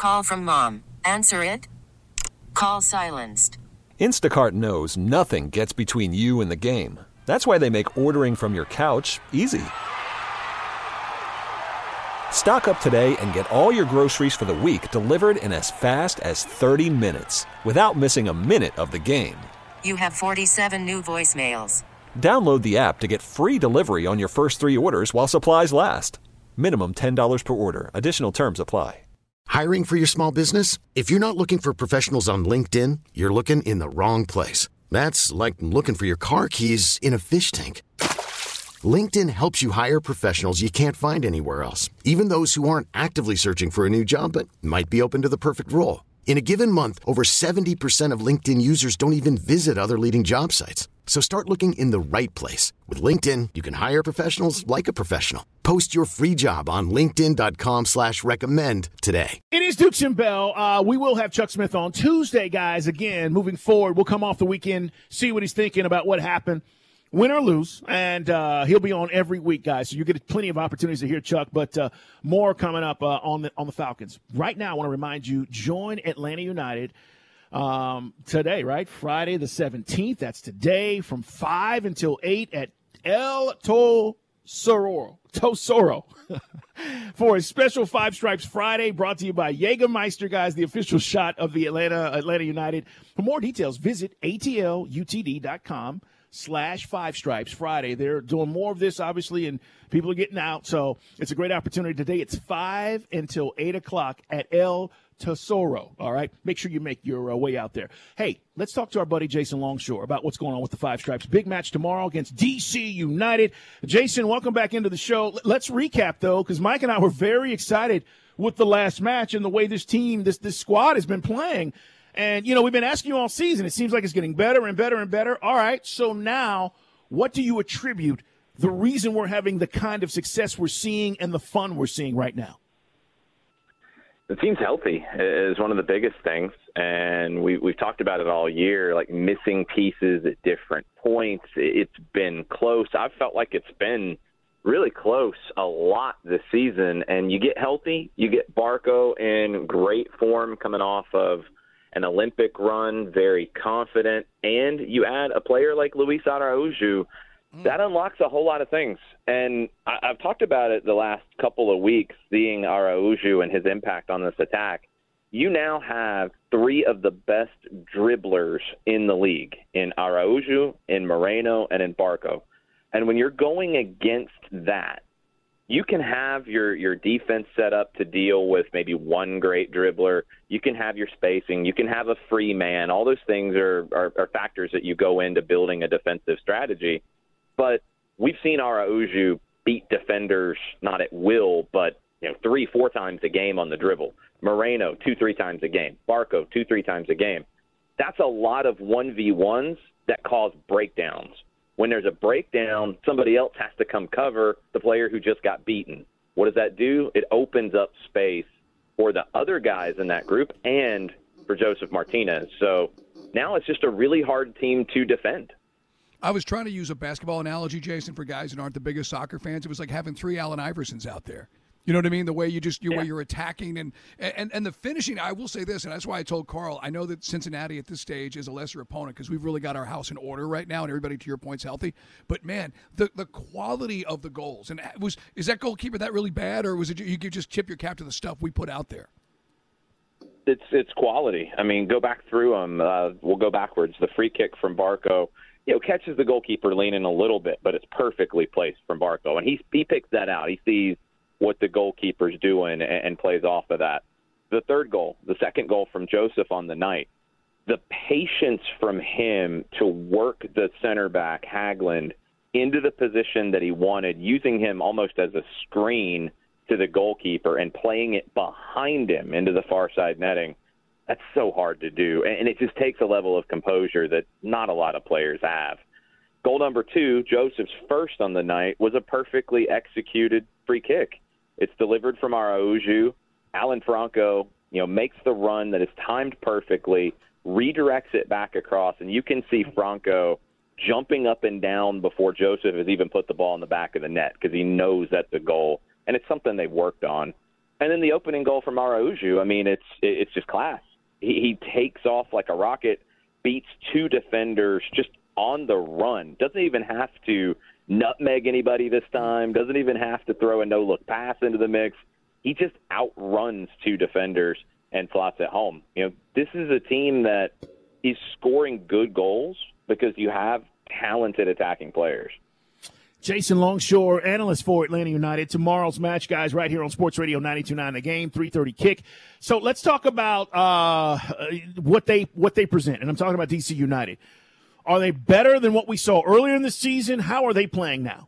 Call from mom. Answer it. Call silenced. Instacart knows nothing gets between you and the game. That's why they make ordering from your couch easy. Stock up today and get all your groceries for the week delivered in as fast as 30 minutes without missing a minute of the game. You have 47 new voicemails. Download the app to get free delivery on your first 3 orders while supplies last. Minimum $10 per order. Additional terms apply. Hiring for your small business? If you're not looking for professionals on LinkedIn, you're looking in the wrong place. That's like looking for your car keys in a fish tank. LinkedIn helps you hire professionals you can't find anywhere else, even those who aren't actively searching for a new job but might be open to the perfect role. In a given month, over 70% of LinkedIn users don't even visit other leading job sites. So start looking in the right place. With LinkedIn, you can hire professionals like a professional. Post your free job on linkedin.com/recommend today. It is Dukes and Bell. We will have Chuck Smith on Tuesday, guys. Again, moving forward, we'll come off the weekend, see what he's thinking about what happened, win or lose, and he'll be on every week, guys. So you get plenty of opportunities to hear Chuck, but more coming up on the Falcons. Right now, I want to remind you, join Atlanta United today, right? Friday the 17th. That's today from 5 until 8 at El Tosoro for a special Five Stripes Friday brought to you by Jägermeister, guys, the official shot of the Atlanta United. For more details, visit atlutd.com/Five Stripes Friday. They're doing more of this, obviously, and people are getting out, so it's a great opportunity today. It's 5 until 8 o'clock at El Tesoro, all right? Make sure you make your way out there. Hey, let's talk to our buddy Jason Longshore about what's going on with the Five Stripes. Big match tomorrow against D.C. United. Jason, welcome back into the show. Let's recap, though, because Mike and I were very excited with the last match and the way this team, this squad has been playing. And, you know, we've been asking you all season. It seems like it's getting better and better and better. All right, so now what do you attribute the reason we're having the kind of success we're seeing and the fun we're seeing right now? The team's healthy is one of the biggest things, and we've talked about it all year, like missing pieces at different points. It's been close. I've felt like it's been really close a lot this season, and you get healthy, you get Barco in great form coming off of an Olympic run, very confident, and you add a player like Luis Araujo, that unlocks a whole lot of things. And I've talked about it the last couple of weeks, seeing Araujo and his impact on this attack. You now have 3 of the best dribblers in the league, in Araujo, in Moreno, and in Barco. And when you're going against that, you can have your defense set up to deal with maybe one great dribbler. You can have your spacing. You can have a free man. All those things are factors that you go into building a defensive strategy. But we've seen Araujo beat defenders not at will, but 3-4 times a game on the dribble. Moreno 2-3 times a game. Barco 2-3 times a game. That's a lot of 1v1s that cause breakdowns. When there's a breakdown, somebody else has to come cover the player who just got beaten. What does that do? It opens up space for the other guys in that group and for Josef Martinez. So now it's just a really hard team to defend. I was trying to use a basketball analogy, Jason, for guys that aren't the biggest soccer fans. It was like having 3 Allen Iversons out there. You know what I mean? The way way you're attacking and the finishing. I will say this, and that's why I told Carl, I know that Cincinnati at this stage is a lesser opponent because we've really got our house in order right now and everybody, to your point, is healthy. But, man, the quality of the goals. And is that goalkeeper that really bad, or was it you could just tip your cap to the stuff we put out there? It's quality. I mean, go back through them. We'll go backwards. The free kick from Barco, catches the goalkeeper leaning a little bit, but it's perfectly placed from Barco. And he picks that out. He sees what the goalkeeper's doing and plays off of that. The third goal, the second goal from Josef on the night, the patience from him to work the center back, Haglund, into the position that he wanted, using him almost as a screen to the goalkeeper and playing it behind him into the far side netting. That's so hard to do, and it just takes a level of composure that not a lot of players have. Goal number 2, Josef's first on the night, was a perfectly executed free kick. It's delivered from Araujo. Alan Franco, makes the run that is timed perfectly, redirects it back across, and you can see Franco jumping up and down before Josef has even put the ball in the back of the net because he knows that's a goal, and it's something they've worked on. And then the opening goal from Araujo, I mean, it's just class. He takes off like a rocket, beats two defenders just on the run. Doesn't even have to nutmeg anybody this time. Doesn't even have to throw a no-look pass into the mix. He just outruns two defenders and slots it home. You know, this is a team that is scoring good goals because you have talented attacking players. Jason Longshore, analyst for Atlanta United. Tomorrow's match, guys, right here on Sports Radio 92.9 The Game, 3:30 kick. So let's talk about what they present, and I'm talking about DC United. Are they better than what we saw earlier in the season? How are they playing now?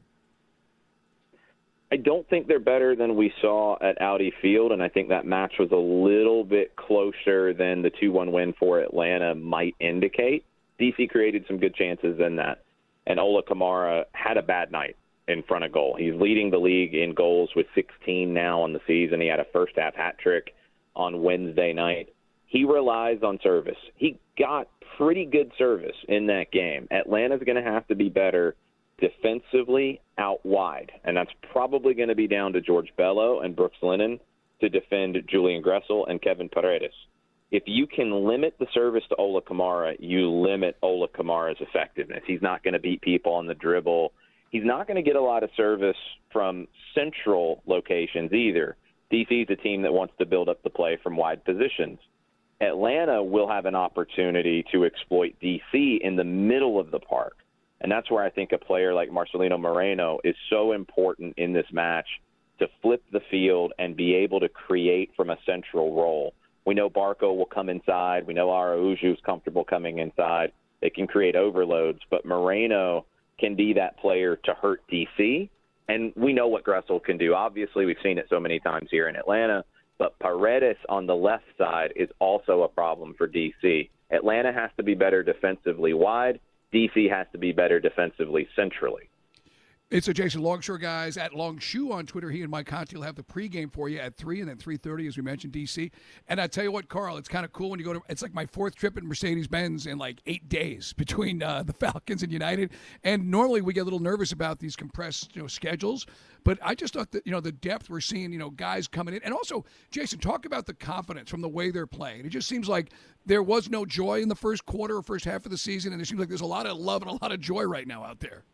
I don't think they're better than we saw at Audi Field, and I think that match was a little bit closer than the 2-1 win for Atlanta might indicate. DC created some good chances in that. And Ola Kamara had a bad night in front of goal. He's leading the league in goals with 16 now on the season. He had a first-half hat trick on Wednesday night. He relies on service. He got pretty good service in that game. Atlanta's going to have to be better defensively out wide, and that's probably going to be down to George Bello and Brooks Lennon to defend Julian Gressel and Kevin Paredes. If you can limit the service to Ola Kamara, you limit Ola Kamara's effectiveness. He's not going to beat people on the dribble. He's not going to get a lot of service from central locations either. DC's a team that wants to build up the play from wide positions. Atlanta will have an opportunity to exploit DC in the middle of the park. And that's where I think a player like Marcelino Moreno is so important in this match to flip the field and be able to create from a central role. We know Barco will come inside. We know Araujo is comfortable coming inside. They can create overloads, but Moreno can be that player to hurt DC, and we know what Gressel can do. Obviously, we've seen it so many times here in Atlanta, but Paredes on the left side is also a problem for DC. Atlanta has to be better defensively wide. DC has to be better defensively centrally. It's a Jason Longshore, guys, at Longshoe on Twitter. He and Mike Conti will have the pregame for you at 3 and then 3:30, as we mentioned, DC. And I tell you what, Carl, it's kind of cool when you go to – it's like my fourth trip in Mercedes-Benz in like 8 days between the Falcons and United. And normally we get a little nervous about these compressed schedules. But I just thought that, the depth we're seeing, guys coming in. And also, Jason, talk about the confidence from the way they're playing. It just seems like there was no joy in the first quarter or first half of the season, and it seems like there's a lot of love and a lot of joy right now out there.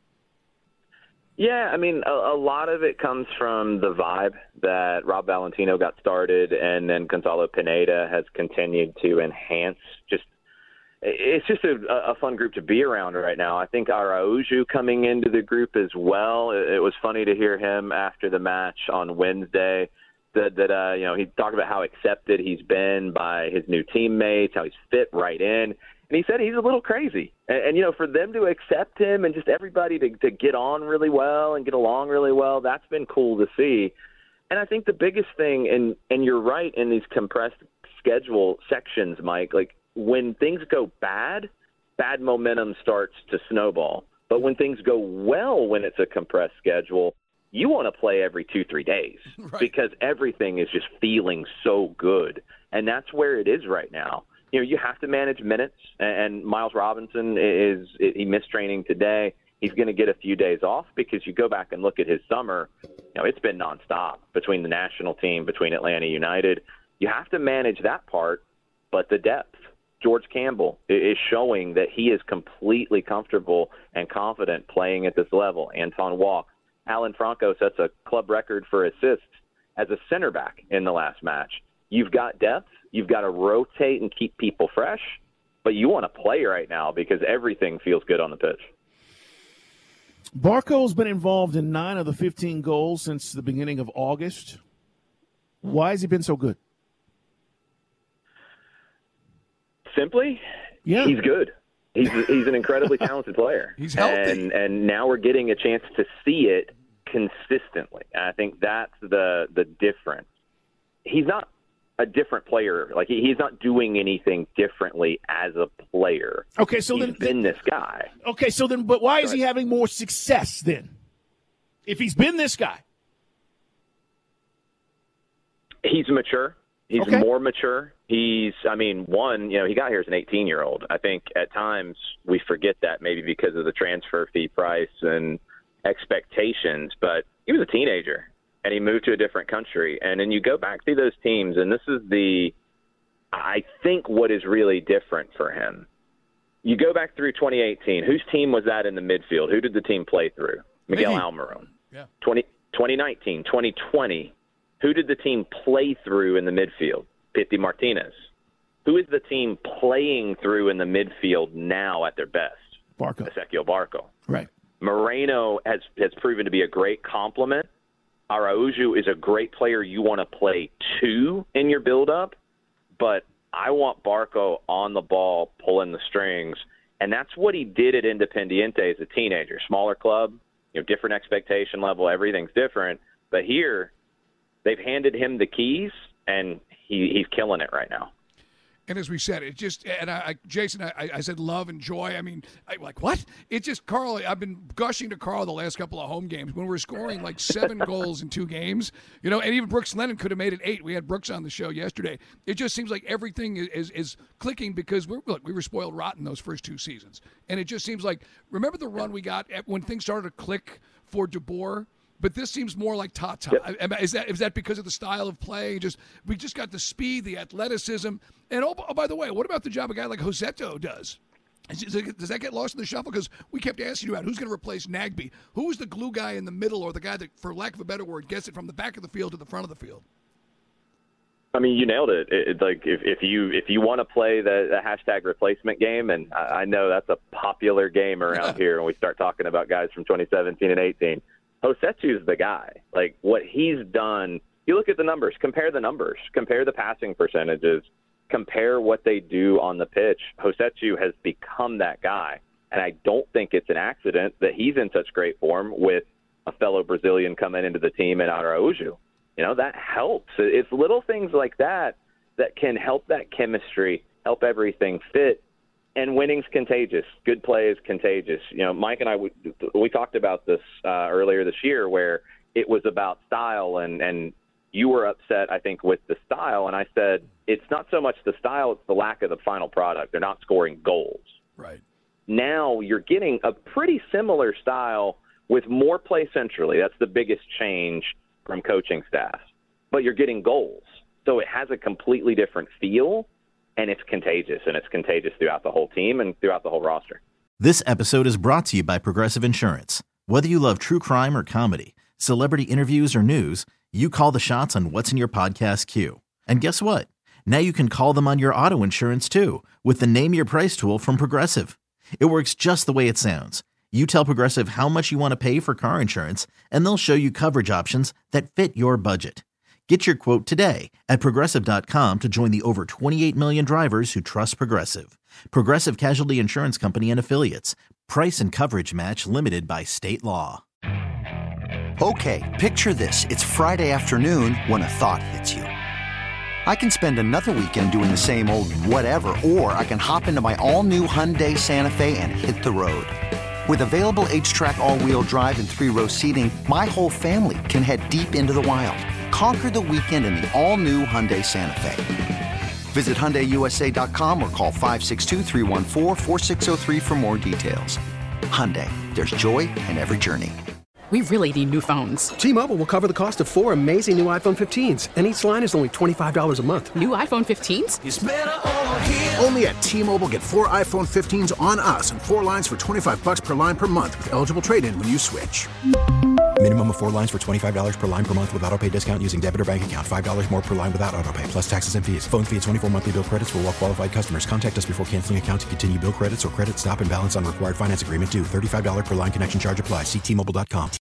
Yeah, I mean, a lot of it comes from the vibe that Rob Valentino got started, and then Gonzalo Pineda has continued to enhance. It's just a fun group to be around right now. I think Araujo coming into the group as well. It was funny to hear him after the match on Wednesday that he talked about how accepted he's been by his new teammates, how he's fit right in. And he said he's a little crazy. And for them to accept him and just everybody to get on really well and get along really well, that's been cool to see. And I think the biggest thing, and you're right in these compressed schedule sections, Mike, like when things go bad momentum starts to snowball. But when things go well when it's a compressed schedule, you want to play every 2-3 days right, because everything is just feeling so good. And that's where it is right now. You have to manage minutes, and Miles Robinson he missed training today. He's going to get a few days off because you go back and look at his summer, it's been nonstop between the national team, between Atlanta United. You have to manage that part, but the depth. George Campbell is showing that he is completely comfortable and confident playing at this level. Anton Walk. Alan Franco sets a club record for assists as a center back in the last match. You've got depth. You've got to rotate and keep people fresh, but you want to play right now because everything feels good on the pitch. Barco's been involved in 9 of the 15 goals since the beginning of August. Why has he been so good? Simply, he's good. He's an incredibly talented player. He's healthy. And now we're getting a chance to see it consistently. And I think that's the difference. He's not a different player. Like he's not doing anything differently as a player. Okay, so he's been this guy. Okay, so then, but why is he having more success then? If he's been this guy, he's mature. He's more mature. He got here as an 18-year-old. I think at times we forget that maybe because of the transfer fee price and expectations, but he was a teenager. and he moved to a different country. And then you go back through those teams, and this is I think what is really different for him. You go back through 2018. Whose team was that in the midfield? Who did the team play through? Miguel Almiron. Yeah. 2019, 2020. Who did the team play through in the midfield? Pity Martinez. Who is the team playing through in the midfield now at their best? Barco. Ezequiel Barco. Right. Moreno has proven to be a great complement. Araujo is a great player you want to play to in your build-up, but I want Barco on the ball, pulling the strings, and that's what he did at Independiente as a teenager. Smaller club, different expectation level, everything's different. But here, they've handed him the keys, and he's killing it right now. And as we said, it just, and Jason, I said love and joy. I mean, what? It just, Carl, I've been gushing to Carl the last couple of home games when we're scoring like 7 goals in 2 games, and even Brooks Lennon could have made it 8. We had Brooks on the show yesterday. It just seems like everything is clicking because we were spoiled rotten those first 2 seasons. And it just seems like, remember the run we got when things started to click for DeBoer? But this seems more like Tata. Yep. Is that because of the style of play? We just got the speed, the athleticism, and oh, by the way, what about the job a guy like Joseto does? Does that get lost in the shuffle? Because we kept asking you about who's going to replace Nagbe. Who's the glue guy in the middle, or the guy that, for lack of a better word, gets it from the back of the field to the front of the field? I mean, you nailed it. It's like if you want to play the hashtag replacement game, and I know that's a popular game around here when we start talking about guys from 2017 and 18. Josetu's the guy. Like, what he's done, you look at the numbers, compare the passing percentages, compare what they do on the pitch. Josetu has become that guy, and I don't think it's an accident that he's in such great form with a fellow Brazilian coming into the team in Araujo. That helps. It's little things like that can help that chemistry, help everything fit. And winning's contagious. Good play is contagious. Mike and I, we talked about this earlier this year where it was about style, and you were upset, I think, with the style. And I said, it's not so much the style, it's the lack of the final product. They're not scoring goals. Right. Now you're getting a pretty similar style with more play centrally. That's the biggest change from coaching staff. But you're getting goals. So it has a completely different feel. And it's contagious throughout the whole team and throughout the whole roster. This episode is brought to you by Progressive Insurance. Whether you love true crime or comedy, celebrity interviews or news, you call the shots on what's in your podcast queue. And guess what? Now you can call them on your auto insurance too with the Name Your Price tool from Progressive. It works just the way it sounds. You tell Progressive how much you want to pay for car insurance, and they'll show you coverage options that fit your budget. Get your quote today at Progressive.com to join the over 28 million drivers who trust Progressive. Progressive Casualty Insurance Company and Affiliates. Price and coverage match limited by state law. Okay, picture this. It's Friday afternoon when a thought hits you. I can spend another weekend doing the same old whatever, or I can hop into my all-new Hyundai Santa Fe and hit the road. With available H-Track all-wheel drive and 3-row seating, my whole family can head deep into the wild. Conquer the weekend in the all-new Hyundai Santa Fe. Visit HyundaiUSA.com or call 562-314-4603 for more details. Hyundai, there's joy in every journey. We really need new phones. T-Mobile will cover the cost of 4 amazing new iPhone 15s, and each line is only $25 a month. New iPhone 15s? It's better over here. Only at T-Mobile, get 4 iPhone 15s on us and 4 lines for $25 per line per month with eligible trade-in when you switch. Minimum of 4 lines for $25 per line per month with autopay discount using debit or bank account. $5 more per line without autopay, plus taxes and fees. Phone fee at 24 monthly bill credits for well-qualified customers. Contact us before canceling account to continue bill credits or credit stop and balance on required finance agreement due. $35 per line connection charge applies. See T-Mobile.com.